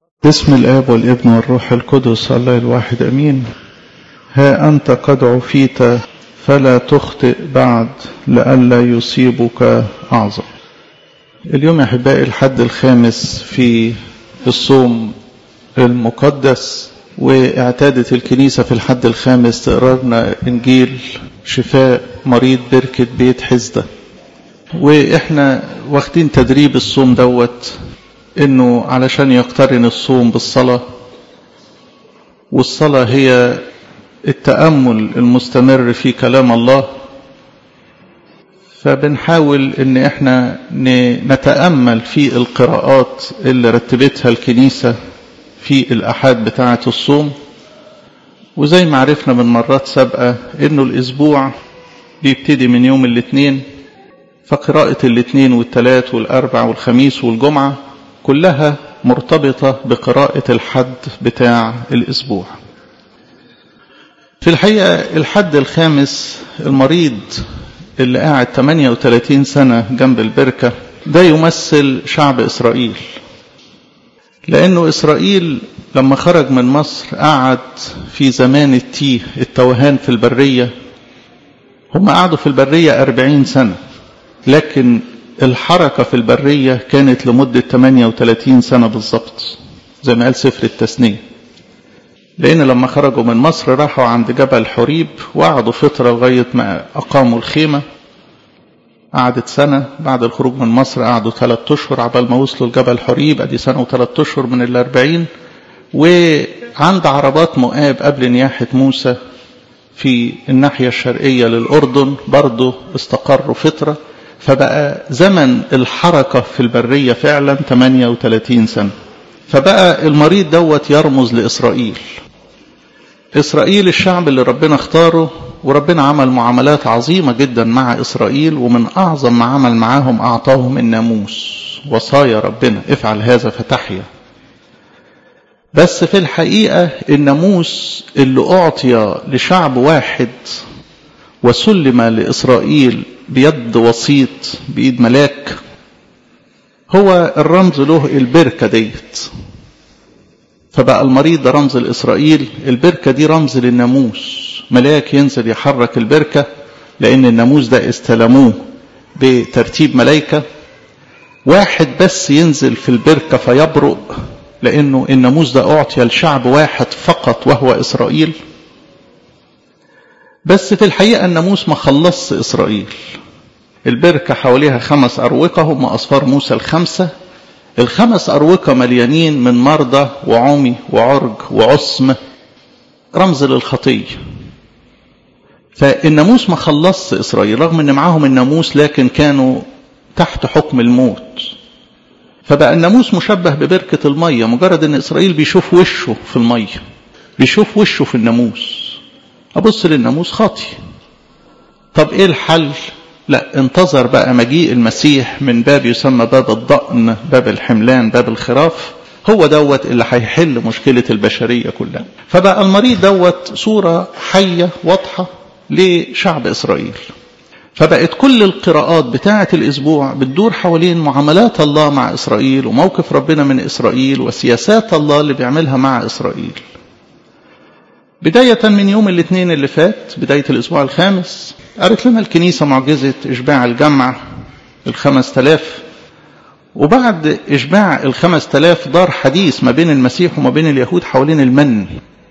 باسم الآب والابن والروح القدس الله الواحد أمين. ها أنت قد عفيت فلا تخطئ بعد لئلا يصيبك أعظم. اليوم يا أحبائي الحد الخامس في الصوم المقدس، واعتادت الكنيسة في الحد الخامس تقرأنا إنجيل شفاء مريض بركة بيت حزدة. وإحنا واخدين تدريب الصوم دوت إنه علشان يقترن الصوم بالصلاة، والصلاة هي التأمل المستمر في كلام الله. فبنحاول إن إحنا نتأمل في القراءات اللي رتبتها الكنيسة في الأحاد بتاعة الصوم. وزي ما عرفنا من مرات سابقة إنه الأسبوع بيبتدي من يوم الاثنين، فقراءة الاثنين والثلاث والأربع والخميس والجمعة كلها مرتبطة بقراءة الحد بتاع الأسبوع. في الحقيقة الحد الخامس المريض اللي قاعد 38 سنة جنب البركة ده يمثل شعب إسرائيل، لأنه إسرائيل لما خرج من مصر قعد في زمان التيه التوهان في البرية. هم قعدوا في البرية 40 سنة، لكن الحركة في البرية كانت لمدة 38 سنة بالضبط زي ما قال سفر التثنية. لأن لما خرجوا من مصر راحوا عند جبل حريب وقعدوا فترة لغاية ما أقاموا الخيمة. قعدت سنة. بعد الخروج من مصر قعدوا 3 أشهر عبال ما وصلوا لجبل حريب، أدي سنة و3 أشهر من 40. وعند عربات مؤاب قبل نياحة موسى في الناحية الشرقية للأردن برضو استقروا فترة. فبقى زمن الحركة في البرية فعلا 38 سنة. فبقى المريض دوت يرمز لإسرائيل. إسرائيل الشعب اللي ربنا اختاره، وربنا عمل معاملات عظيمة جدا مع إسرائيل، ومن أعظم ما عمل معاهم أعطاهم الناموس، وصايا ربنا افعل هذا فتحيا. بس في الحقيقة الناموس اللي أعطي لشعب واحد وسلم لإسرائيل بيد وسيط بإيد ملاك، هو الرمز له البركة ديت. فبقى المريض ده رمز لإسرائيل، البركة دي رمز للناموس، ملاك ينزل يحرك البركة، لأن الناموس ده استلموه بترتيب ملايكة. واحد بس ينزل في البركة فيبرق، لأنه الناموس ده أعطي لشعب واحد فقط وهو إسرائيل. بس في الحقيقة الناموس ما خلص إسرائيل. البركة حواليها 5 أروقة، هم أصفار موسى ال5. ال5 أروقة مليانين من مرضى وعمي وعرج وعصم، رمز للخطية. فالناموس ما خلص إسرائيل رغم أن معاهم الناموس، لكن كانوا تحت حكم الموت. فبقى الناموس مشبه ببركة المية، مجرد أن إسرائيل بيشوف وشه في المية، بيشوف وشه في الناموس. أبص للناموس خاطي. طب إيه الحل؟ لا، انتظر بقى مجيء المسيح من باب يسمى باب الضأن، باب الحملان، باب الخراف. هو دوت اللي هيحل مشكلة البشرية كلها. فبقى المريض دوت صورة حية واضحة لشعب إسرائيل. فبقت كل القراءات بتاعة الأسبوع بتدور حوالين معاملات الله مع إسرائيل، وموقف ربنا من إسرائيل، وسياسات الله اللي بيعملها مع إسرائيل. بداية من يوم الاثنين اللي فات، بداية الأسبوع الخامس، قالت لنا الكنيسة معجزة إشباع الجمع 5000. وبعد إشباع 5000 دار حديث ما بين المسيح وما بين اليهود حوالين المن.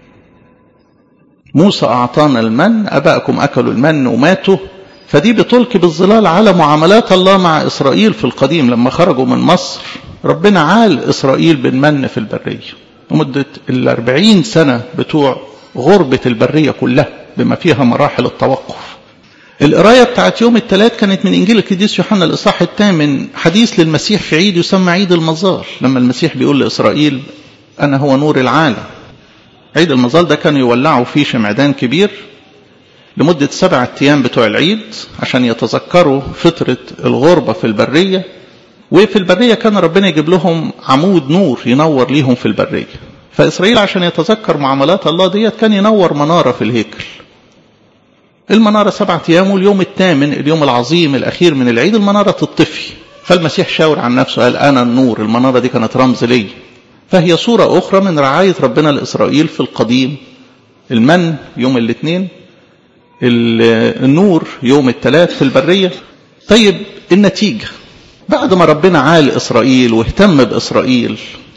موسى أعطانا المن، أبائكم أكلوا المن وماتوا. فدي بتلقي بالظلال على معاملات الله مع إسرائيل في القديم. لما خرجوا من مصر ربنا عال إسرائيل بالمن في البرية لمدة 40 سنة بتوع غربة البرية كلها بما فيها مراحل التوقف. القراية بتاعت يوم الثلاث كانت من إنجيل القديس يوحنا الإصحاح 8، حديث للمسيح في عيد يسمى عيد المظال، لما المسيح بيقول لإسرائيل أنا هو نور العالم. عيد المظال ده كانوا يولعوا فيه شمعدان كبير لمدة 7 أيام بتوع العيد عشان يتذكروا فترة الغربة في البرية. وفي البرية كان ربنا يجيب لهم عمود نور ينور ليهم في البرية. فإسرائيل عشان يتذكر معاملات الله ديت كان ينور منارة في الهيكل. المنارة 7 أيام، واليوم الثامن اليوم العظيم الأخير من العيد المنارة تطفي. فالمسيح شاور عن نفسه قال أنا النور. المنارة دي كانت رمز لي. فهي صورة أخرى من رعاية ربنا لإسرائيل في القديم. المن يوم الاثنين، النور يوم الثلاث في البرية. طيب النتيجة بعد ما ربنا عال إسرائيل واهتم بإسرائيل،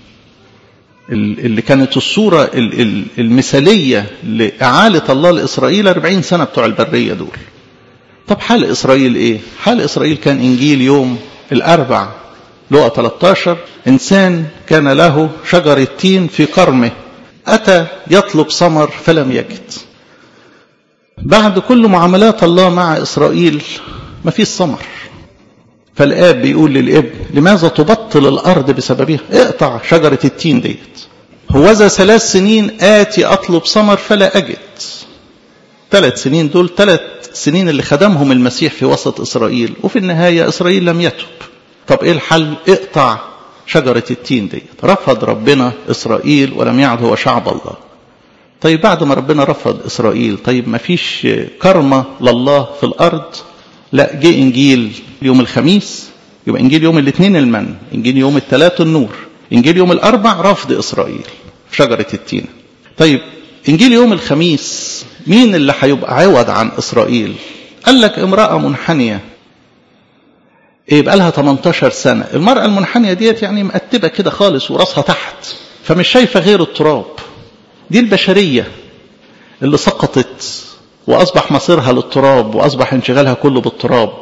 اللي كانت الصورة المثالية لإعالة الله لإسرائيل 40 سنة بتوع البرية دول. طب حال إسرائيل إيه؟ حال إسرائيل كان إنجيل يوم الأربع لقى 13: إنسان كان له شجر تين في كرمه أتى يطلب ثمر فلم يجد. بعد كل معاملات الله مع إسرائيل ما فيش ثمر، فالآب بيقول للابن: لماذا تبطل الأرض بسببها؟ اقطع شجرة التين ديت. هوذا 3 سنين آتي أطلب ثمر فلا أجد. 3 سنين دول 3 سنين اللي خدمهم المسيح في وسط إسرائيل، وفي النهاية إسرائيل لم يتب. طب إيه الحل؟ اقطع شجرة التين ديت. رفض ربنا إسرائيل ولم يعد هو شعب الله. طيب بعد ما ربنا رفض إسرائيل، طيب ما فيش كرمة لله في الأرض؟ لا، جه إنجيل يوم الخميس، يبقى إنجيل يوم الاثنين المن، إنجيل يوم الثلاث النور، إنجيل يوم الأربع رفض إسرائيل في شجرة التين. طيب إنجيل يوم الخميس مين اللي هيبقى عوض عن إسرائيل؟ قال لك امرأة منحنية يبقى لها 18 سنة. المرأة المنحنية ديت يعني مقتبة كده خالص وراسها تحت، فمش شايفة غير التراب. دي البشرية اللي سقطت وأصبح مصيرها للتراب وأصبح انشغالها كله بالتراب.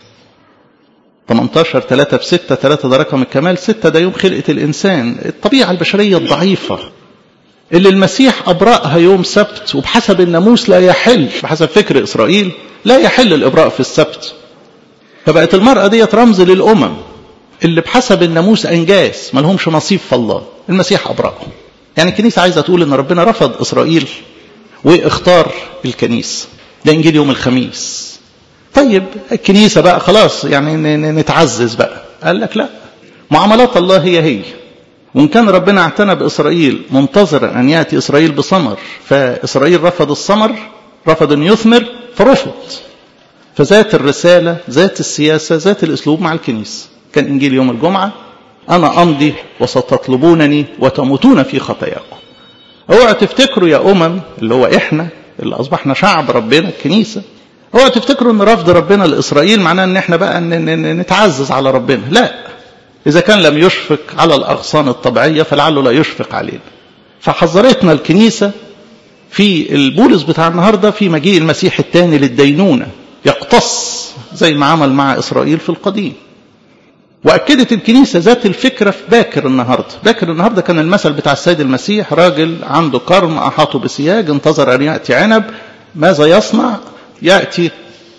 18 3 في 6، 3 ده رقم الكمال، 6 ده يوم خلقة الإنسان. الطبيعة البشرية الضعيفة اللي المسيح أبرأها يوم سبت، وبحسب الناموس لا يحل، بحسب فكر إسرائيل لا يحل الإبراء في السبت. فبقت المرأة ديت رمز للأمم اللي بحسب الناموس أنجاس ما لهمش نصيب في الله. المسيح أبرأهم. يعني الكنيسة عايزة تقول إن ربنا رفض إسرائيل واختار الكنيسة. ده إنجيل يوم الخميس. طيب الكنيسة بقى خلاص يعني نتعزز بقى. قال لك لا، معاملات الله هي. وإن كان ربنا اعتنى بإسرائيل منتظرا أن يأتي إسرائيل بثمر، فإسرائيل رفض الثمر، رفض أن يثمر، فرفض. فذات الرسالة، ذات السياسة، ذات الأسلوب مع الكنيسة. كان إنجيل يوم الجمعة: أنا أمضي وستطلبونني وتموتون في خطاياكم. اوعوا تفتكروا يا اللي هو إحنا اللي أصبحنا شعب ربنا الكنيسة، اوعوا تفتكروا أن رفض ربنا لإسرائيل معناه أن إحنا بقى نتعزز على ربنا. لا، إذا كان لم يشفق على الأغصان الطبيعية فلعله لا يشفق علينا. فحذرتنا الكنيسة في البولس بتاع النهاردة في مجيء المسيح الثاني للدينونة، يقتص زي ما عمل مع إسرائيل في القديم. وأكدت الكنيسة ذات الفكرة في باكر النهاردة كان المثل بتاع السيد المسيح: راجل عنده كرم أحاطه بسياج، انتظر أن يأتي عنب، ماذا يصنع؟ يأتي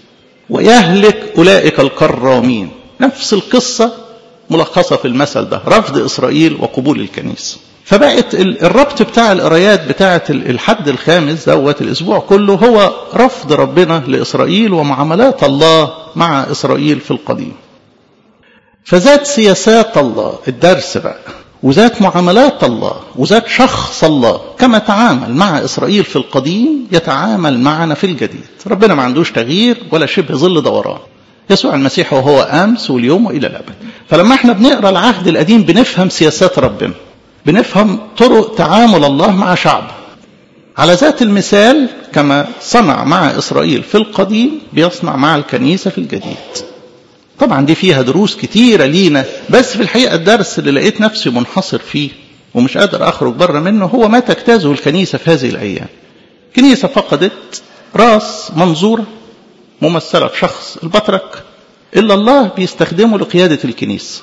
ويهلك أولئك الكرامين. نفس القصة ملخصة في المثل ده: رفض إسرائيل وقبول الكنيسة. فبقت الربط بتاع القرايات بتاعة الحد الخامس دوت الأسبوع كله هو رفض ربنا لإسرائيل ومعاملات الله مع إسرائيل في القديم. فذات سياسات الله الدرس بقى، وذات معاملات الله، وذات شخص الله. كما تعامل مع إسرائيل في القديم يتعامل معنا في الجديد. ربنا ما عندوش تغيير ولا شبه ظل دوران. يسوع المسيح وهو أمس واليوم وإلى الأبد. فلما احنا بنقرأ العهد القديم بنفهم سياسات ربنا، بنفهم طرق تعامل الله مع شعبه. على ذات المثال كما صنع مع إسرائيل في القديم بيصنع مع الكنيسة في الجديد. طبعا دي فيها دروس كتيرة لينا، بس في الحقيقة الدرس اللي لقيت نفسي منحصر فيه ومش قادر أخرج بره منه هو ما تجتازه الكنيسة في هذه الأيام. الكنيسة فقدت رأس منظورة ممثلة في شخص البطرك إلا الله بيستخدمه لقيادة الكنيسة.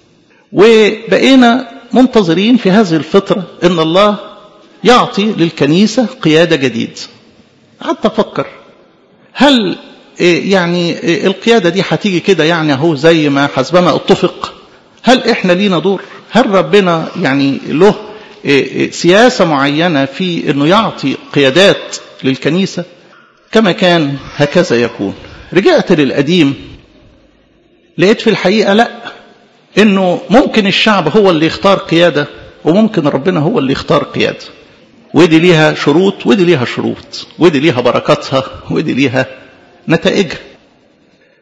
وبقينا منتظرين في هذه الفترة إن الله يعطي للكنيسة قيادة جديدة. قعدت أفكر هل يعني القيادة دي هتيجي كده يعني هو زي ما حسبما اتفق؟ هل إحنا لينا دور؟ هل ربنا يعني له سياسة معينة في إنه يعطي قيادات للكنيسة؟ كما كان هكذا يكون. رجعت للقديم لقيت في الحقيقة لا، إنه ممكن الشعب هو اللي يختار قيادة وممكن ربنا هو اللي يختار قيادة. ودي ليها شروط ودي ليها شروط، ودي ليها بركاتها ودي ليها نتائجها.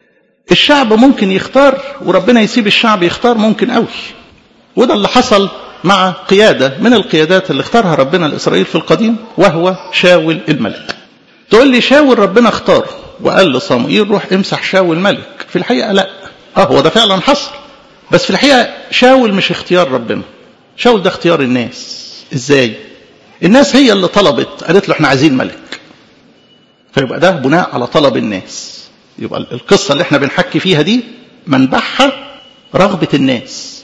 الشعب ممكن يختار وربنا يسيب الشعب يختار، ممكن قوي. وده اللي حصل مع قيادة من القيادات اللي اختارها ربنا لإسرائيل في القديم، وهو شاول الملك. تقول لي شاول ربنا اختاره وقال لصموئيل روح امسح شاول ملك. في الحقيقة لا، هو ده فعلا حصل، بس في الحقيقة شاول مش اختيار ربنا، شاول ده اختيار الناس. ازاي؟ الناس هي اللي طلبت، قالت له احنا عايزين ملك، فيبقى ده بناء على طلب الناس. يبقى القصة اللي احنا بنحكي فيها دي منبعها رغبة الناس.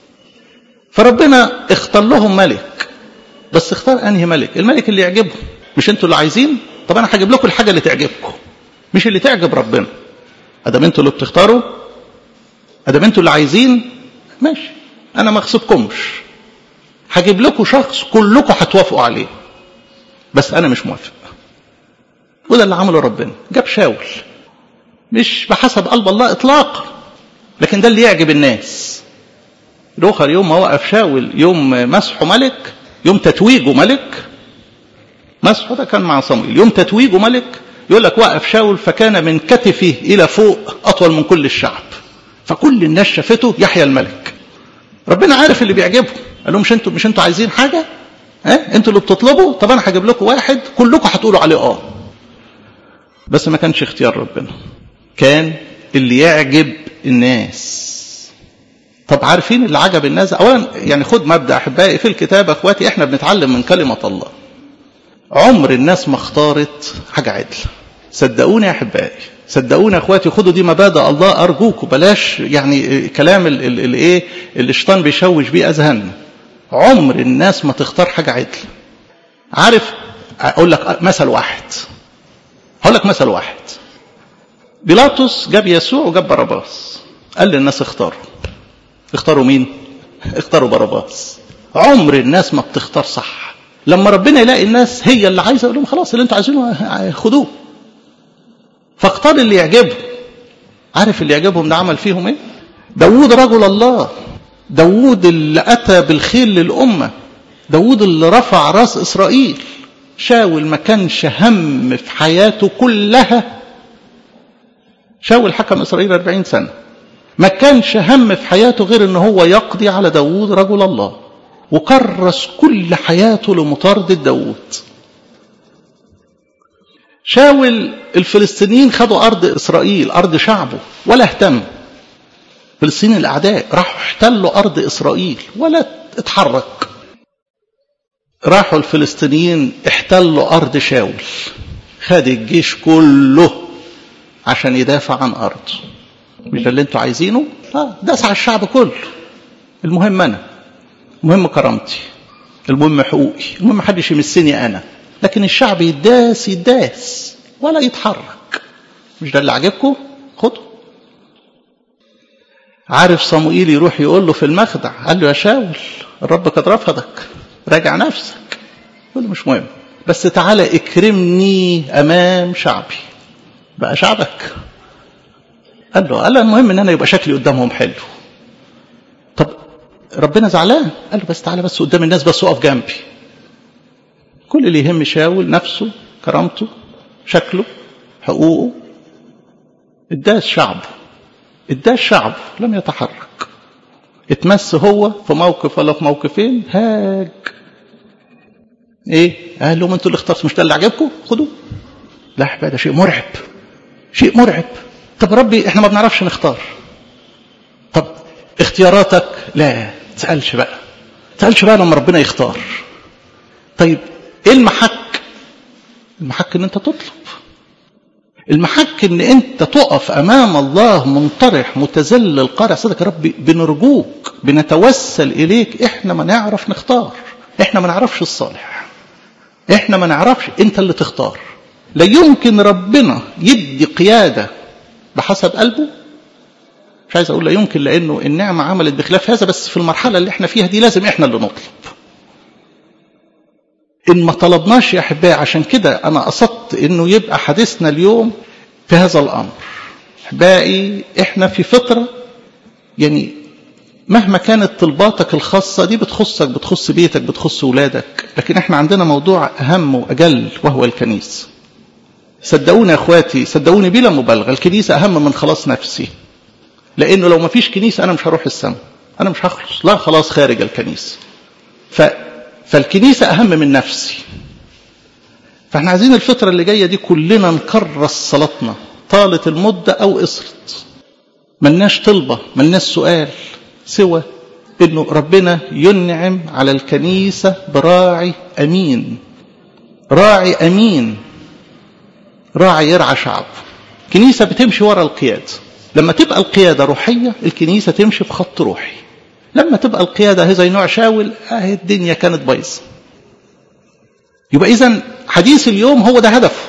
فربنا اختار لهم ملك، بس اختار انهي ملك؟ الملك اللي يعجبهم. مش انتوا اللي عايزين؟ طب انا هجيب لكم الحاجة اللي تعجبكم، مش اللي تعجب ربنا. ادام انتوا اللي بتختاروا، ادام انتوا اللي عايزين، ماشي، انا ما اغصبكمش، هجيب لكم شخص كلكم هتوافقوا عليه، بس انا مش موافق. وده اللي عمله ربنا، جاب شاول مش بحسب قلب الله اطلاقا، لكن ده اللي يعجب الناس. الاخر يوم ما وقف شاول، يوم مسحه ملك، يوم تتويجه ملك، مسحه ده كان مع صموئيل، يوم تتويجه ملك يقول لك وقف شاول فكان من كتفه الى فوق اطول من كل الشعب، فكل الناس شافته يحيى الملك. ربنا عارف اللي بيعجبه، قال لهم مش انتوا عايزين حاجه؟ انتوا اللي بتطلبوا، طب انا هجيب لكم واحد كلكم هتقولوا عليه بس ما كانش اختيار ربنا، كان اللي يعجب الناس. طب عارفين اللي عجب الناس؟ اولا يعني خد مبدأ احبائي في الكتاب اخواتي، احنا بنتعلم من كلمة الله. عمر الناس ما اختارت حاجة عدل، صدقوني يا احبائي، صدقوني يا اخواتي، خدوا دي مبادئ الله ارجوكم، بلاش يعني كلام اللي الشيطان بيشوش بيه اذهاننا. عمر الناس ما تختار حاجة عدل. عارف اقول لك مثل واحد، هقول لك مثل واحد. بيلاطس جاب يسوع وجاب باراباس، قال للناس اختاروا مين؟ اختاروا باراباس. عمر الناس ما بتختار صح. لما ربنا يلاقي الناس هي اللي عايزه يقول لهم خلاص اللي انتوا عايزينه خدوه، فاختار اللي يعجبهم. عارف اللي يعجبهم ده عمل فيهم ايه؟ داوود رجل الله، داوود اللي اتى بالخير للامه، داوود اللي رفع راس اسرائيل. شاول ما كانش هم في حياته كلها، شاول حكم اسرائيل 40 سنه، ما كانش هم في حياته غير ان هو يقضي على داوود رجل الله، وكرس كل حياته لمطاردة داوود. شاول الفلسطينيين خدوا ارض اسرائيل، ارض شعبه، ولا اهتم. فلسطين الاعداء راحوا احتلوا ارض اسرائيل ولا اتحرك. راحوا الفلسطينيين احتلوا ارض شاول، خد الجيش كله عشان يدافع عن ارضه. مش ده اللي انتوا عايزينه؟ داس على الشعب كله. المهم انا، المهم كرامتي، المهم حقوقي، المهم محدش يمسني انا، لكن الشعب يداس ولا يتحرك. مش ده اللي عجبكم؟ خدوا. عارف صموئيل يروح يقول له في المخدع، قال له يا شاول الرب قد رفضك، راجع نفسك. يقول له مش مهم، بس تعالى اكرمني امام شعبي. بقى شعبك؟ قال له المهم ان انا يبقى شكلي قدامهم حلو. طب ربنا زعلان؟ قال له بس تعالى بس قدام الناس، بس اقف جنبي. كل اللي يهم شاول نفسه، كرامته، شكله، حقوقه. اداس شعبه لم يتحرك. اتمس هو في موقف ولا في موقفين هاج. ايه؟ قال لهم انتوا اللي اخترتوا، مش ده اللي عجبكم؟ خدوه. لا ده شيء مرعب. طب ربي احنا ما بنعرفش نختار. طب اختياراتك لا تسألش بقى لما ربنا يختار. طيب ايه المحك ان انت تطلب، المحك ان انت تقف امام الله منطرح متذلل قارع صدق. يا ربي بنرجوك، بنتوسل اليك، احنا ما نعرف نختار، احنا ما نعرفش الصالح، احنا ما نعرفش، انت اللي تختار. لا يمكن ربنا يدي قيادة بحسب قلبه. مش عايز اقول لا يمكن، لانه النعمة عملت بخلاف هذا، بس في المرحلة اللي احنا فيها دي لازم احنا اللي نطلب. ان ما طلبناش يا احبائي، عشان كده انا قصدت انه يبقى حديثنا اليوم في هذا الامر. احبائي احنا في فترة يعني مهما كانت طلباتك الخاصة دي بتخصك، بتخص بيتك، بتخص ولادك، لكن احنا عندنا موضوع اهم واجل وهو الكنيسة. صدقوني يا اخواتي، صدقوني بلا مبالغة، الكنيسة اهم من خلاص نفسي. لانه لو ما فيش كنيسة انا مش هروح السماء، انا مش هخلص، لا خلاص خارج الكنيسة. فالكنيسة أهم من نفسي. فاحنا عايزين الفترة اللي جاية دي كلنا نكرس صلاتنا، طالت المدة أو قصرت، ملناش طلبة ملناش سؤال سوى إنه ربنا ينعم على الكنيسة براعي أمين، راعي أمين، راعي يرعى شعب. كنيسة بتمشي ورا القيادة. لما تبقى القيادة روحية الكنيسة تمشي في خط روحي. لما تبقى القيادة زي نوع شاول الدنيا كانت بايظة. يبقى إذن حديث اليوم هو ده هدفه،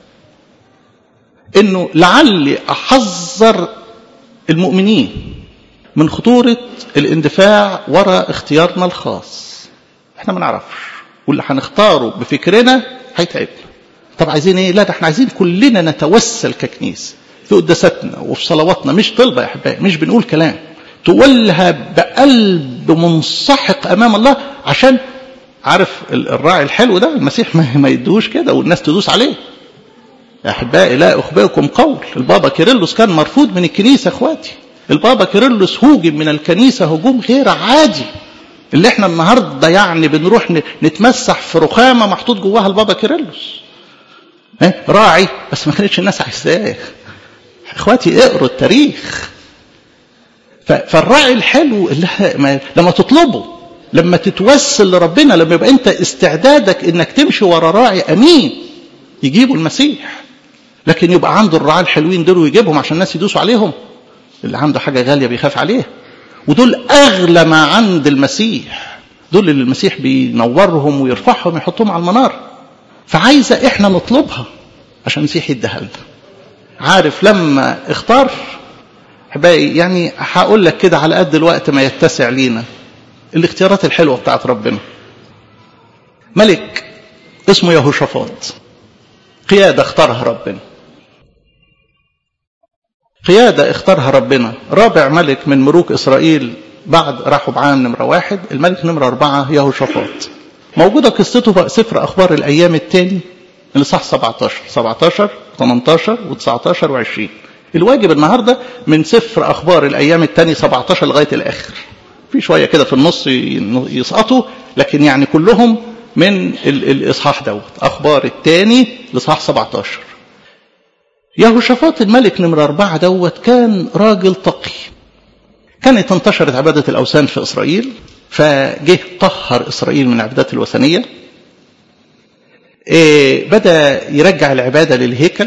إنه لعلي أحذر المؤمنين من خطورة الاندفاع وراء اختيارنا الخاص. احنا ما نعرفش، واللي هنختاره بفكرنا هيتعبنا. طب عايزين ايه؟ لا، ده احنا عايزين كلنا نتوسل ككنيسة في قداساتنا وفي صلواتنا، مش طلبة يا احبائي، مش بنقول كلام، تقولها بقلب منسحق امام الله. عشان عارف الراعي الحلو ده المسيح ما يدوش كده والناس تدوس عليه. يا احبائي لا اخبركم قول، البابا كيرلس كان مرفوض من الكنيسة. اخواتي، البابا كيرلس هوجم من الكنيسة هجوم غير عادي، اللي احنا النهاردة يعني بنروح نتمسح في رخامة محطوط جواها البابا كيرلس. راعي بس ما كانتش الناس عايزاه. اخواتي اقروا التاريخ. فالراعي الحلو اللي لما تطلبه، لما تتوسل لربنا، لما يبقى انت استعدادك انك تمشي ورا راعي امين يجيبوا المسيح. لكن يبقى عنده الرعاة الحلوين دول ويجيبهم عشان الناس يدوسوا عليهم، اللي عنده حاجة غالية بيخاف عليه، ودول اغلى ما عند المسيح، دول اللي المسيح بينورهم ويرفعهم ويحطهم على المنار. فعايزة احنا نطلبها عشان المسيح يديها لنا. عارف لما اختار احبائي، يعني هقول لك كده على قد الوقت ما يتسع لينا الاختيارات الحلوة بتاعت ربنا. ملك اسمه يهوشافاط، قيادة اختارها ربنا، قيادة اختارها ربنا، رابع ملك من ملوك إسرائيل بعد رحبعام نمرة 1. الملك نمرة 4 يهوشافاط. موجودة قصته في سفر أخبار الأيام الثاني الإصحاح 17 18 و19 و20. الواجب النهاردة من سفر أخبار الأيام الثاني 17 لغاية الآخر، في شوية كده في النص يسقطوا، لكن يعني كلهم من الإصحاح دوت، أخبار الثاني الإصحاح 17. يهوشافاط الملك نمرة 4 دوت كان راجل تقي. كانت انتشرت عبادة الأوثان في إسرائيل، فجه طهر إسرائيل من عبادات الوثنية. بدأ يرجع العبادة للهيكل.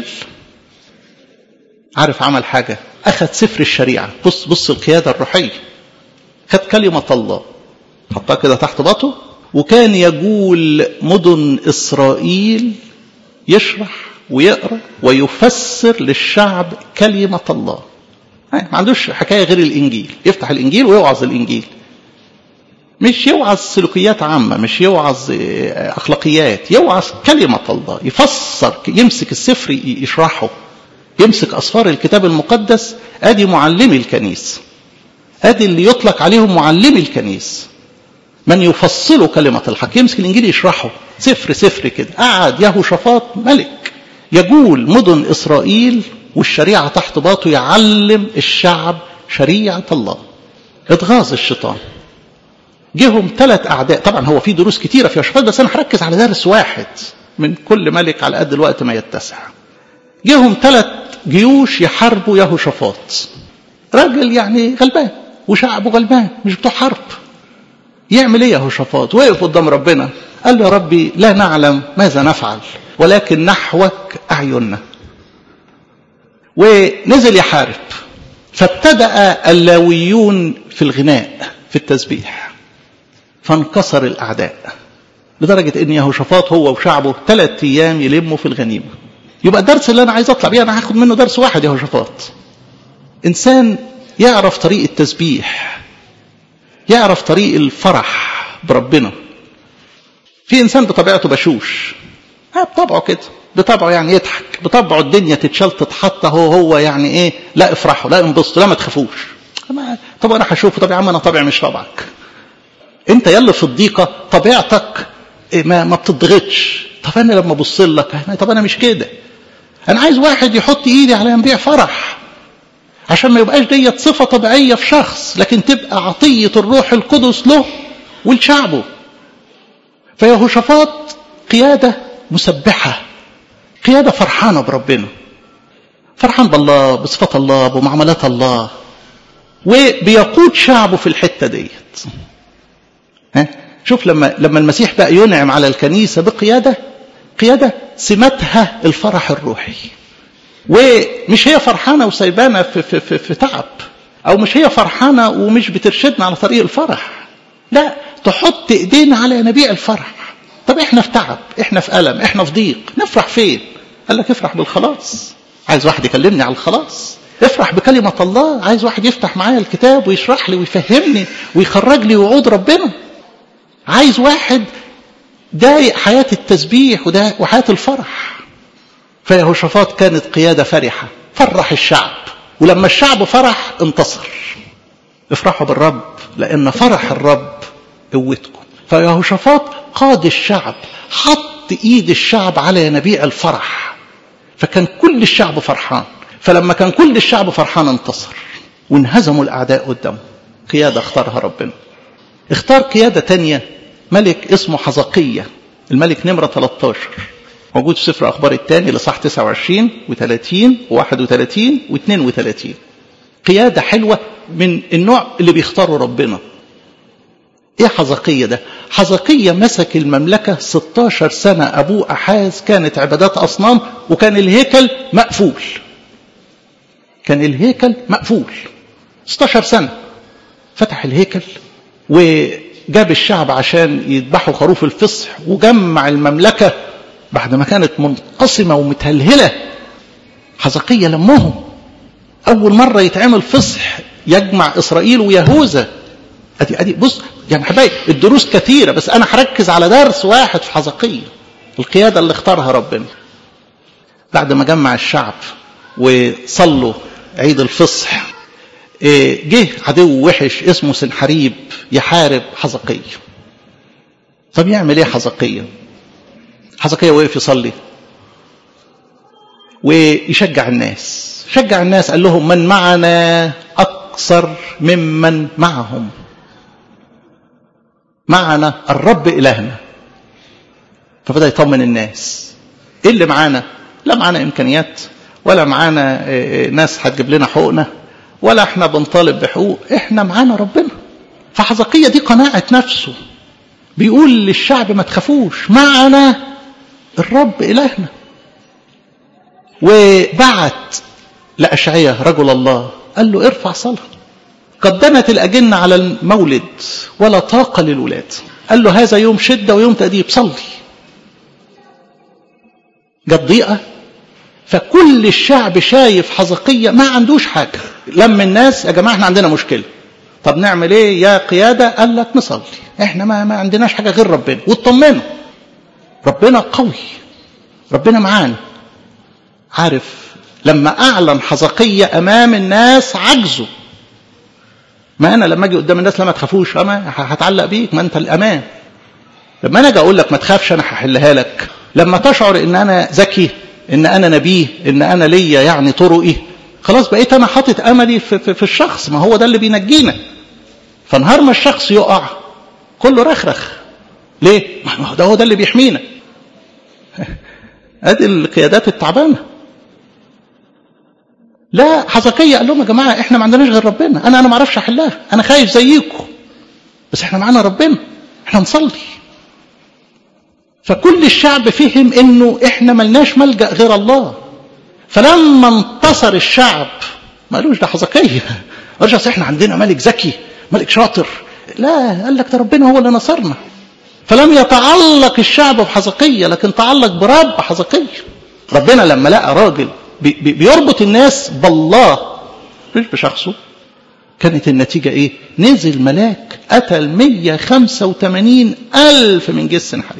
عارف عمل حاجة؟ أخذ سفر الشريعة. بص القيادة الروحية، خد كلمة الله حطها كده تحت باطه، وكان يقول مدن إسرائيل يشرح ويقرأ ويفسر للشعب كلمة الله. ما عندوش حكاية غير الإنجيل، يفتح الإنجيل ويوعظ الإنجيل، مش يوعظ سلوكيات عامة، مش يوعظ أخلاقيات، يوعظ كلمة الله، يفسر، يمسك السفر يشرحه، يمسك أسفار الكتاب المقدس. أدي معلمي الكنيسة، أدي اللي يطلق عليهم معلمي الكنيسة، من يفصلوا كلمة الحق، يمسك الإنجيل يشرحه سفر كده. قعد يهوشافاط ملك يقول مدن إسرائيل والشريعة تحت باطه، يعلم الشعب شريعة الله. اتغاظ الشيطان، جيهم 3 أعداء. طبعا هو في دروس كتيرة في يهوشافاط، بس أنا هركز على درس واحد من كل ملك على قد الوقت ما يتسع. جيهم 3 جيوش يحاربوا يهوشافاط، راجل يعني غلبان وشعبه غلبان، مش بتوع حرب. يعمل ايه يهوشافاط؟ وقف قدام ربنا قال له يا ربي لا نعلم ماذا نفعل، ولكن نحوك أعيننا. ونزل يحارب. فابتدأ اللاويون في الغناء في التسبيح، فانكسر الأعداء لدرجة ان يهوشافاط هو وشعبه 3 أيام يلموا في الغنيمة. يبقى الدرس اللي انا عايز اطلع بيه، انا هاخد منه درس واحد. يهوشافاط انسان يعرف طريق التسبيح، يعرف طريق الفرح بربنا. في انسان بطبيعته بشوش، بطبعه كده، بطبعه يعني يضحك، بطبعه الدنيا تتشال تتحط، هو يعني ايه، لا افرحوا، لا انبسطوا، لا ما تخافوش. طب انا هشوفه، طب يا عم انا طبيعي مش طبعك. انت يلا في الضيقه طبيعتك ما بتضغطش. طب انا لما ابص لك، طب انا مش كده. انا عايز واحد يحط ايدي على ينبيع فرح، عشان ما يبقاش ديت صفه طبيعيه في شخص، لكن تبقى عطيه الروح القدس له ولشعبه. فيهوشافاط قيادة مسبحة، قيادة فرحانة بربنا، فرحان بالله، بصفات الله، بمعاملات الله، وبيقود شعبه في الحتة ديت. شوف لما المسيح بقى ينعم على الكنيسة بقيادة، قيادة سمتها الفرح الروحي، ومش هي فرحانة وسيبانة في تعب، أو مش هي فرحانة ومش بترشدنا على طريق الفرح، لا، تحط إيدينا على ينابيع الفرح. طب إحنا في تعب، إحنا في ألم، إحنا في ضيق، نفرح فين؟ قال لك افرح بالخلاص. عايز واحد يكلمني على الخلاص؟ افرح بكلمة الله. عايز واحد يفتح معايا الكتاب ويشرح لي ويفهمني ويخرج لي وعود ربنا. عايز واحد دايق حياة التسبيح وحياة الفرح. فيهوشافاط كانت قيادة فرحة، فرح الشعب، ولما الشعب فرح انتصر. افرحوا بالرب لأن فرح الرب قوتكم. فيهوشافاط قاد الشعب، حط ايد الشعب على ينابيع الفرح، فكان كل الشعب فرحان. فلما كان كل الشعب فرحان انتصر وانهزموا الأعداء قدامه. قيادة اختارها ربنا. اختار قيادة تانية، ملك اسمه حزقية، الملك نمرة 13، موجود في سفر أخبار الثاني لصح 29 و30 و31 و32. قيادة حلوة من النوع اللي بيختاروا ربنا. ايه حزقية ده؟ حزقية مسك المملكة 16 سنة. أبوه أحاز كانت عبادات أصنام، وكان الهيكل مقفول. كان الهيكل مقفول 16 سنة. فتح الهيكل وجاب الشعب عشان يذبحوا خروف الفصح، وجمع المملكة بعد ما كانت منقسمة ومتهلهلة. حزقية لمهم. أول مرة يتعمل فصح يجمع إسرائيل ويهوذا. أدي بص يعني حبايب، الدروس كثيرة، بس أنا هركز على درس واحد في حزقية، القيادة اللي اختارها ربنا. بعد ما جمع الشعب وصلوا عيد الفصح، جه عدو وحش اسمه سنحريب يحارب حزقية. طب يعمل ايه حزقية؟ حزقية وقف يصلي ويشجع الناس. شجع الناس، قال لهم من معنا أكثر ممن معهم، معنا الرب إلهنا. فبدأ يطمن الناس. ايه اللي معانا؟ لا معانا إمكانيات، ولا معانا ناس هتجيب لنا حقوقنا، ولا احنا بنطالب بحقوق، احنا معانا ربنا. فحزقية دي قناعة نفسه، بيقول للشعب ما تخافوش، معنا الرب إلهنا. وبعت لأشعياء رجل الله، قال له ارفع صلاة، قد دنت الأجنة على المولد ولا طاقة للولاد. قال له هذا يوم شدة ويوم تأديب، صلي. جت ضيقة، فكل الشعب شايف حزقية ما عندوش حاجة. لما الناس يا جماعة احنا عندنا مشكلة، طب نعمل ايه يا قيادة؟ قال لك نصلي، احنا ما عندناش حاجة غير ربنا. واطمنوا، ربنا قوي، ربنا معانا. عارف لما اعلن حزقية امام الناس عجزه، ما انا لما اجي قدام الناس لما تخافوش، انا هتعلق بيك، ما انت الامان. لما انا اجي اقول لك ما تخافش، انا هحلها لك. لما تشعر ان انا ذكي، ان انا نبيه، ان انا ليا يعني طرقي، خلاص بقيت انا حاطط املي في الشخص، ما هو ده اللي بينجينا. فنهار ما الشخص يقع كله رخرخ. ليه؟ ما هو ده اللي بيحمينا. ادي القيادات التعبانه. لا، حزقية قال لهم يا جماعه احنا ما عندناش غير ربنا، انا ما اعرفش احلها، انا خايف زيكم، بس احنا معانا ربنا، احنا نصلي. فكل الشعب فهم انه احنا ملناش ملجأ غير الله. فلما انتصر الشعب ما قالوش ده حزقية، ما قالوش احنا عندنا ملك ذكي، ملك شاطر، لا، قال لك ده ربنا هو اللي نصرنا. فلم يتعلق الشعب بحزقية، لكن تعلق برب حزقية. ربنا لما لقى راجل بيربط الناس بالله مش بشخصه، كانت النتيجة ايه؟ نزل ملاك قتل 185,000 من جيش سنحريب.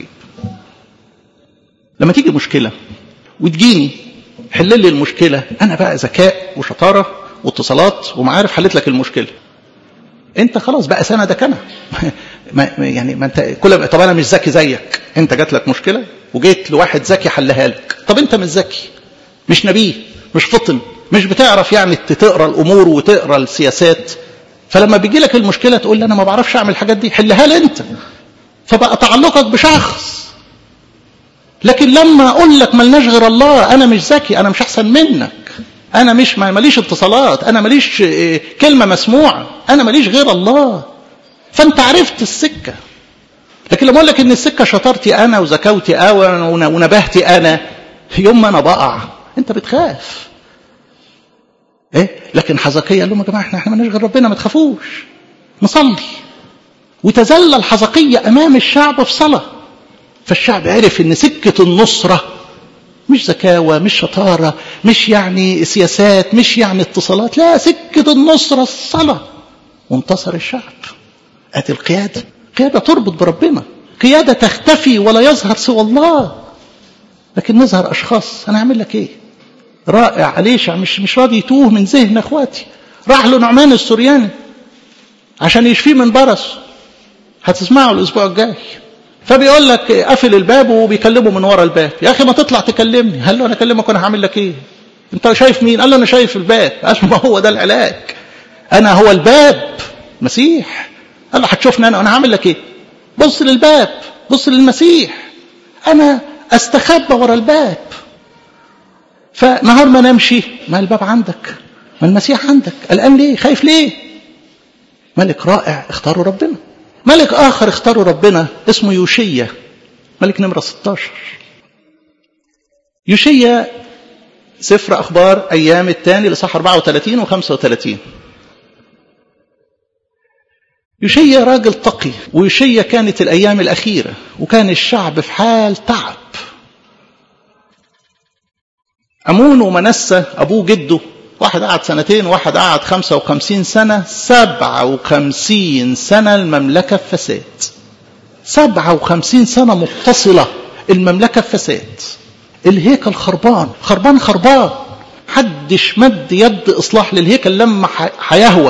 لما تيجي مشكلة وتجيني حل لي المشكلة، أنا بقى ذكاء وشطارة واتصالات ومعارف حلت لك المشكلة، أنت خلاص بقى سندك أنا. يعني ما أنت كل طب أنا مش ذكي زيك، أنت جات لك مشكلة وجيت لواحد ذكي حلها لك. طب أنت مش ذكي، مش نبيه، مش فطن، مش بتعرف يعني تقرأ الأمور وتقرأ السياسات. فلما بيجي لك المشكلة تقول لي أنا ما بعرفش أعمل الحاجات دي، حلها لي أنت. فبقى تعلقك بشخص. لكن لما اقول لك ملناش غير الله، انا مش ذكي، انا مش احسن منك، انا مش ماليش اتصالات، انا ماليش كلمه مسموعه، انا ماليش غير الله، فانت عرفت السكه. لكن لما اقول لك ان السكه شطارتي انا وذكاوتي انا ونبهتي انا، يوم ما انا بقع انت بتخاف. لكن حزقيا قال لهم يا جماعه احنا مالناش غير ربنا، ما تخافوش، نصلي. وتذلل حزقيا امام الشعب في صلاه. فالشعب عرف ان سكه النصره مش ذكاوه، مش شطاره، مش يعني سياسات، مش يعني اتصالات، لا، سكه النصره الصلاه. وانتصر الشعب. ادي القياده، قياده تربط بربنا، قياده تختفي ولا يظهر سوى الله. لكن نظهر اشخاص، انا اعمل لك ايه؟ رائع عليشع مش راضي يتوه من ذهن اخواتي. راح له نعمان السورياني عشان يشفيه من برص، هتسمعوا الاسبوع الجاي. فبيقول لك قافل الباب وبيكلمه من ورا الباب، يا اخي ما تطلع تكلمني. قال له انا اكلمك وانا هعمل لك ايه؟ انت شايف مين؟ قال له انا شايف الباب. قال له ما هو ده العلاج، انا هو الباب، مسيح. قال له هتشوفني انا هعمل لك ايه؟ بص للباب، بص للمسيح، انا استخبى ورا الباب. فنهار ما نمشي، ما الباب عندك، ما المسيح عندك، قلقان ليه؟ خايف ليه؟ ملك رائع اختاروا ربنا. ملك آخر اختاروا ربنا اسمه يوشيا، ملك نمرة 16. يوشيا سفر أخبار أيام الثاني لصح 34 و35. يوشيا راجل تقي، ويوشيا كانت الأيام الأخيرة، وكان الشعب في حال تعب. أمون ومنسى أبوه جده، واحد قعد 2 وواحد قعد 55 سنة، 57 سنة المملكة في فساد. 57 سنة متصلة المملكة في فساد. الهيكل خربان خربان خربان، حدش مد يد إصلاح للهيكل لما هيهوى.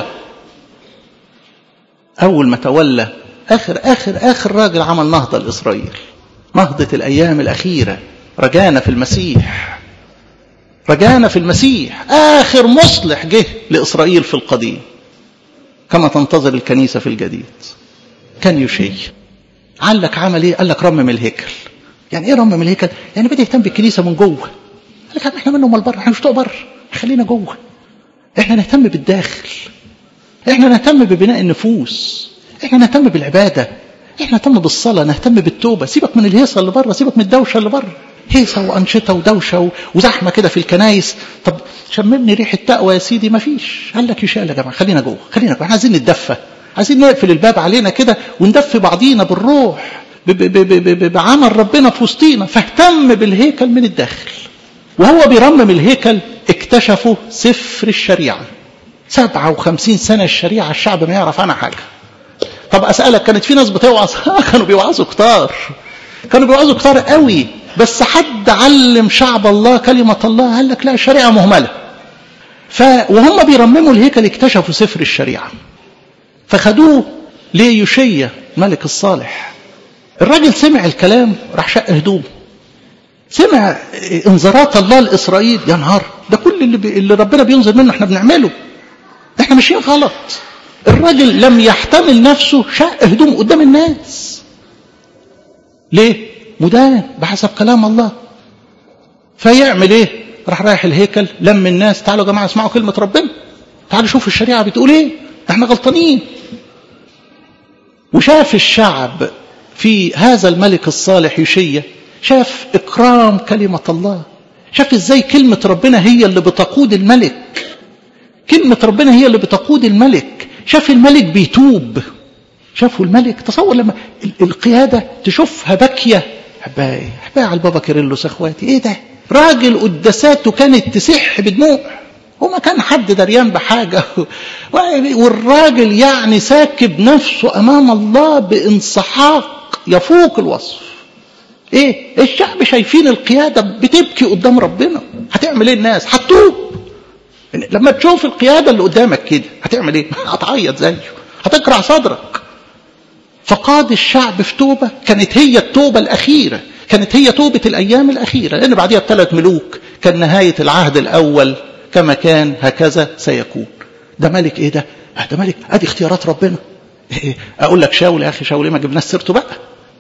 أول ما تولى آخر راجل عمل نهضة لإسرائيل، نهضة الأيام الأخيرة، رجعنا في المسيح، رجعنا في المسيح. آخر مصلح جه لإسرائيل في القديم، كما تنتظر الكنيسة في الجديد. كان يوشيا. علك عمل ايه؟ قال لك رمم الهيكل. يعني ايه رمم الهيكل؟ يعني بدأ يهتم بالكنيسة من جوه. قال لك احنا منهم البر، احنا مش بتوع بر، خلينا جوه. احنا نهتم بالداخل، احنا نهتم ببناء النفوس، احنا نهتم بالعبادة، احنا نهتم بالصلاة، نهتم بالتوبة. سيبك من الهيصة اللي بره، سيبك من الدوشة اللي بره، هيصة وأنشطة ودوشة وزحمة كده في الكنايس. طب شممني ريحة تقوى يا سيدي، ما فيش. قال لك يشاء يا جماعة، خلينا جوه، خلينا جوه، احنا عايزين نتدفى، عايزين نقفل الباب علينا كده وندفي بعضينا بالروح بعمل ربنا في وسطينا. فاهتم بالهيكل من الداخل. وهو بيرمم الهيكل اكتشفوا سفر الشريعة. 57 سنة الشريعة الشعب ما يعرف عنها حاجة. طب أسألك، كانت في ناس بتوعظ؟ كانوا بيوعظوا كتار، كانوا بيوعظوا كتار قوي، بس حد علم شعب الله كلمة الله؟ قال لك لا، الشريعة مهملة. وهم بيرمموا الهيكل اكتشفوا سفر الشريعة، فخدوه ليوشيا الملك الصالح. الراجل سمع الكلام، راح شق هدومه، سمع انذارات الله لإسرائيل. يا نهار، ده كل اللي ربنا بينذر منه احنا بنعمله، احنا ماشيين غلط. الراجل لم يحتمل نفسه، شق هدومه قدام الناس. ليه؟ مدان بحسب كلام الله. فيعمل ايه؟ راح رايح الهيكل، لم الناس، تعالوا يا جماعه اسمعوا كلمه ربنا، تعالوا شوفوا الشريعه بتقول ايه، احنا غلطانين. وشاف الشعب في هذا الملك الصالح يوشيا، شاف اكرام كلمه الله، شاف ازاي كلمه ربنا هي اللي بتقود الملك، كلمه ربنا هي اللي بتقود الملك. شاف الملك بيتوب، شافوا الملك. تصور لما القياده تشوفها باكيه. حبايبي على البابا كيرلس اخواتي، ايه ده؟ راجل قداساته كانت تسح بدموع، وما كان حد دريان بحاجه، والراجل يعني ساكب نفسه امام الله بانسحاق يفوق الوصف. ايه؟ الشعب شايفين القياده بتبكي قدام ربنا. هتعمل ايه الناس؟ هتتوب. لما تشوف القياده اللي قدامك كده هتعمل ايه؟ هتعيط زيه، هتكرع صدرك. فقاد الشعب في توبة، كانت هي التوبة الأخيرة، كانت هي توبة الأيام الأخيرة، لأن بعدها ب3 ملوك كان نهاية العهد الأول، كما كان هكذا سيكون. ده ملك ايه ده؟ ده ملك. ادي اختيارات ربنا. أقول لك شاول، يا أخي شاول ما جبناش سيرته بقى،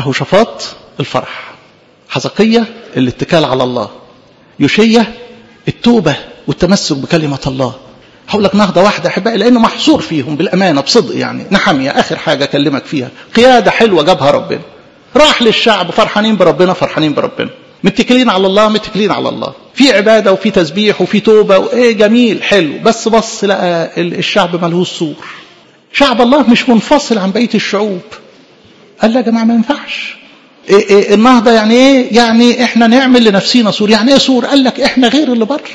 يهوشافاط الفرح، حزقية الاتكال على الله، يوشية التوبة والتمسك بكلمة الله. هقول لك نهضة واحدة أحبائي لأنه محصور فيهم بالأمانة بصدق. يعني نحمية آخر حاجة أكلمك فيها، قيادة حلوة جابها ربنا، راح للشعب فرحانين بربنا، فرحانين بربنا، متكلين على الله، متكلين على الله، في عبادة وفي تسبيح وفي توبة وإيه جميل حلو. بس بص لقى الشعب ملهوش سور، شعب الله مش منفصل عن بقية الشعوب. قال لا يا جماعة ما ينفعش. إيه النهضة يعني إيه؟ يعني إحنا نعمل لنفسينا سور. يعني إيه سور؟ قال لك إحنا غير اللي بره.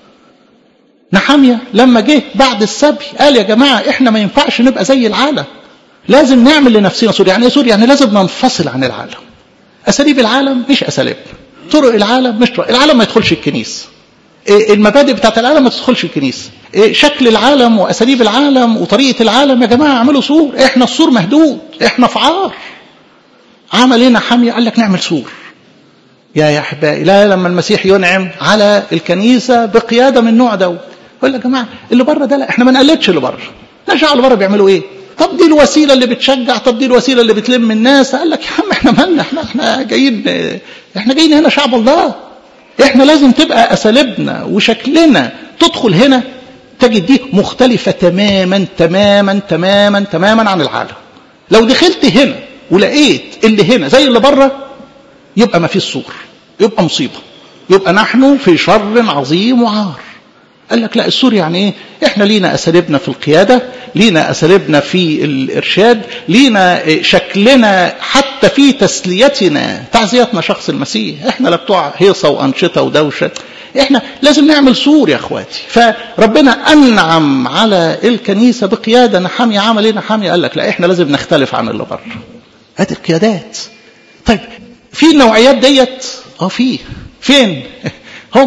نحمية لما جه بعد السبي قال يا جماعة إحنا ما ينفعش نبقى زي العالم، لازم نعمل لنفسنا سور. يعني إيه سور؟ يعني لازم ننفصل عن العالم. أساليب العالم مش أساليب، طرق العالم مش طرق العالم. ما يدخلش الكنيسة، المبادئ بتاعت العالم ما تدخلش الكنيسة، شكل العالم وأساليب العالم وطريقة العالم. يا جماعة اعملوا سور، إحنا السور مهدود، إحنا في عار. عمل لنا حمية قال لك نعمل سور. يا أحبائي لا، لما المسيح ينعم على الكنيسة بقيادة من النوع ده يقول يا جماعة اللي بره ده لا، إحنا ما نقلدش اللي بره، نرجع اللي بره بيعملوا إيه. طب دي الوسيلة اللي بتشجع، طب دي الوسيلة اللي بتلم الناس. قال لك يا عم احنا مالنا، احنا جايين هنا شعب الله. احنا لازم تبقى أساليبنا وشكلنا تدخل هنا تجد دي مختلفة تماما تماما تماما تماما عن العالم. لو دخلت هنا ولقيت اللي هنا زي اللي بره يبقى ما فيش سور، يبقى مصيبة، يبقى نحن في شر عظيم وعار. قال لك لا، السور يعني ايه؟ احنا لينا اساليبنا في القيادة، لينا اساليبنا في الارشاد، لينا شكلنا حتى في تسليتنا، تعزيتنا شخص المسيح. احنا لا بتوع هيصة وانشطة ودوشة، احنا لازم نعمل سور يا اخواتي. فربنا انعم على الكنيسة بقيادة. نحمية عمل ايه نحمية؟ قال لك لا، احنا لازم نختلف عن اللي بره. هذه القيادات. طيب في النوعيات ديت فين هو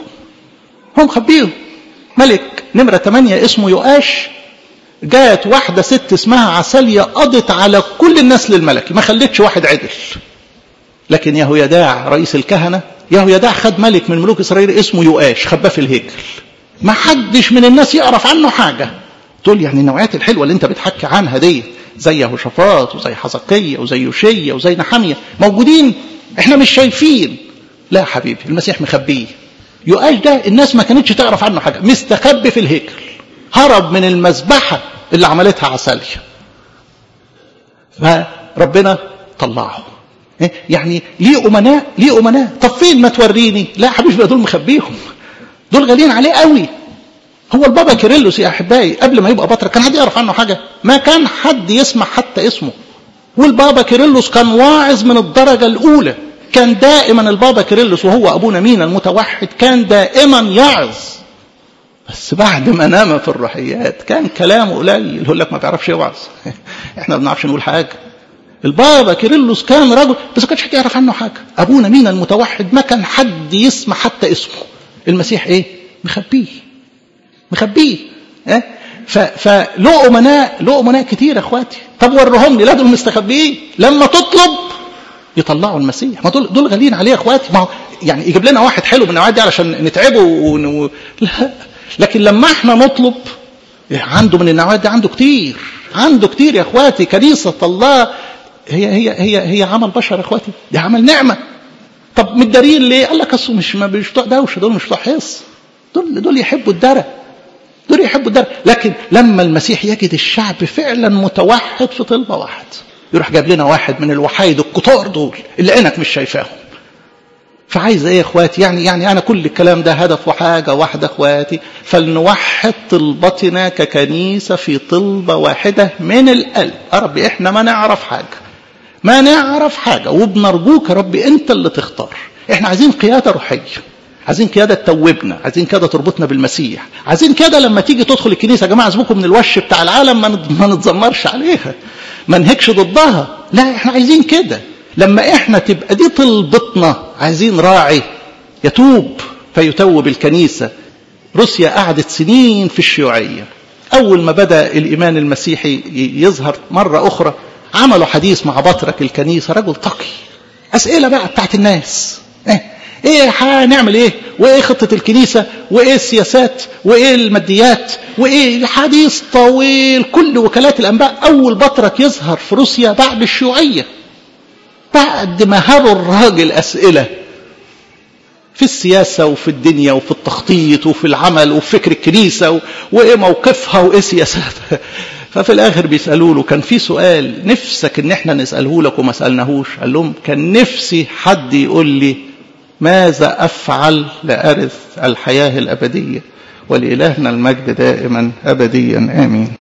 مخبيهم. ملك نمرة 8 اسمه يؤاش، جاءت واحدة ست اسمها عسالية قضت على كل الناس للملك، ما خلتش واحد عدل. لكن يهويداع رئيس الكهنة، يهويداع خد ملك من ملوك إسرائيل اسمه يؤاش، خباه في الهيكل، ما حدش من الناس يعرف عنه حاجة. تقول يعني النوعيات الحلوة اللي انت بتحكي عنها دي زي يهوشافاط وزي حزقية وزي يوشية وزي نحمية موجودين، احنا مش شايفين. لا حبيبي، المسيح مخبيه. يؤاش ده الناس ما كانتش تعرف عنه حاجة، مستخبي في الهيكل، هرب من المذبحة اللي عملتها عسالية، فربنا طلعه. يعني ليه أمناء. طب فين ما توريني؟ لا حبيبي، دول مخبيهم، دول غاليين عليه قوي. هو البابا كيرلس يا أحبائي قبل ما يبقى بطرك كان حد يعرف عنه حاجة؟ ما كان حد يسمع حتى اسمه. والبابا كيرلس كان واعظ من الدرجة الأولى، كان دائما البابا كيرلس وهو أبونا مينا المتوحد كان دائما يعظ. بس بعد ما نام في الروحيات كان كلامه قليل، يقول لك ما بيعرفش يوعظ. احنا ما بنعرفش نقول حاجة. البابا كيرلس كان رجل بس ما كانش حد يعرف عنه حاجة. أبونا مينا المتوحد ما كان حد يسمع حتى اسمه. المسيح ايه؟ مخبيه. فله أمناء كتير يا اخواتي. طب ورهم لي، لا دول مستخبيين، لما تطلب يطلعوا المسيح. ما دول غاليين عليه يا اخواتي. ما يعني يجيب لنا واحد حلو من النوعيات دي علشان نتعبه لا. لكن لما احنا نطلب عنده من النوعيات دي، عنده كتير يا اخواتي. كنيسة الله هي عمل بشر يا اخواتي، دي عمل نعمة. طب متدارين ليه؟ قال لك اصل مش بتوع دوشه، دول مش بتوع حص، دول يحبوا الدرة، لكن لما المسيح يجد الشعب فعلا متوحد في طلبة واحد، يروح جاب لنا واحد من الوحيد الكتار دول اللي عينك مش شايفاهم. فعايز ايه يا اخواتي؟ يعني انا كل الكلام ده هدف وحاجة واحدة اخواتي، فلنوحد طلبتنا ككنيسة في طلبة واحدة من القلب. يا رب احنا ما نعرف حاجة وبنرجوك يا رب انت اللي تختار. احنا عايزين قيادة روحية، عايزين قيادة تتوبنا، عايزين قيادة تربطنا بالمسيح، عايزين كده لما تيجي تدخل الكنيسة يا جماعة سيبوكم من الوش بتاع العالم، ما نتذمرش عليها، ما نهكش ضدها. لا احنا عايزين كده. لما احنا تبقى دي طلبتنا، عايزين راعي يتوب فيتوب الكنيسة. روسيا قعدت سنين في الشيوعية، اول ما بدأ الايمان المسيحي يظهر مرة اخرى عملوا حديث مع بطرك الكنيسة، رجل تقي. اسئلة بقى بتاعت الناس، ايه هنعمل ايه، وايه خطة الكنيسة، وايه السياسات، وايه الماديات، وايه حديث طويل. كل وكالات الانباء اول بطرك يظهر في روسيا بعد الشيوعية. بعد ما هبوا الراجل أسئلة في السياسة وفي الدنيا وفي التخطيط وفي العمل وفي فكر الكنيسة وإيه موقفها وإيه سياساتها، ففي الآخر بيسألوا له كان في سؤال نفسك إن احنا نسأله لك وما سألناهوش؟ قال لهم كان نفسي حد يقول لي ماذا أفعل لأرث الحياة الأبدية، ولإلهنا المجد دائما أبديا آمين.